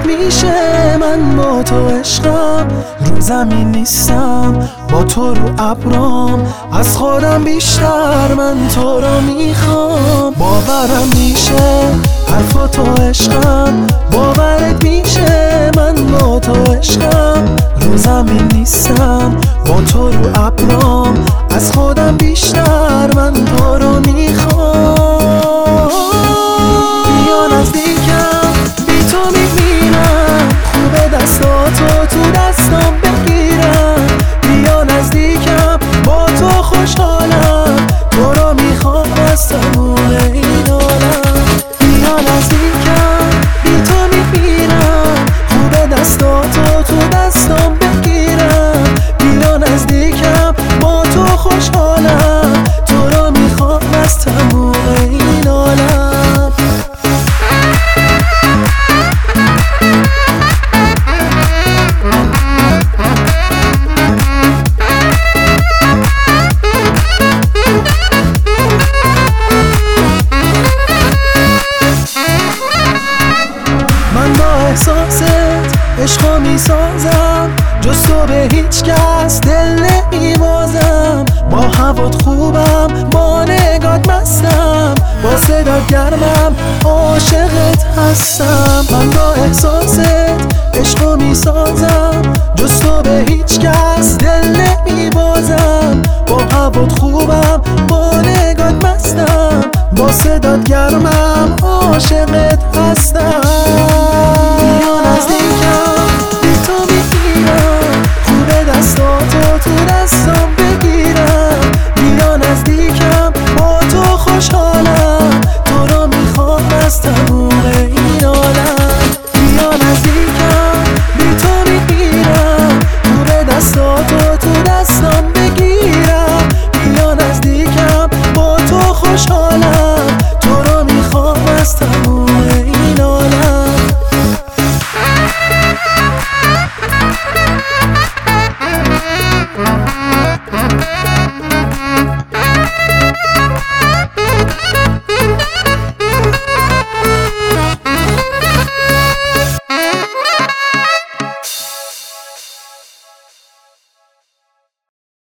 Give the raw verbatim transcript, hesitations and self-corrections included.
میشه من با تو عشقم، رو زمین نیستم با تو رو ابرام، از خودم بیشتر من تو رو میخوام. باورم میشه حرف تو عشقم، باورت میشه من با تو عشقم، رو زمین نیستم با تو رو ابرام، از خودم بیشتر من تو رو میخوام. بیا نزدیکم بی تو میمیرم، خوب دستاتو تو دستم بگیرم. بیا نزدیکم با تو خوشحالم، تو رو میخوام از تموم این عالم. بیا نزدیکم بی تو میمیرم، خوب دستاتو تو دستم بگیرم. بیا نزدیکم با تو خوشحالم، تو رو میخوام از تموم این عالم. من با احساست عشقو میسازم، جز تو به هیچ کس دل نمیبازم. با هوات خوبم با نگات مستم، با صدات گرمم عاشقت هستم. من با احساست عشقو میسازم، جز تو به هیچ کس دل نمیبازم. با هوات خوبم با نگات مستم، با صدات گرمم عاشقت هستم. بیا نزدیکم بی تو میگیرم، خوب دستاتو تو دستم بگیرم. بیا نزدیکم با تو خوشحالم، تو رو میخوام از تموم این عالم. بیا نزدیکم بی تو میگیرم، خوب دستاتو تو دستم بگیرم. بیا نزدیکم با تو خوشحالم،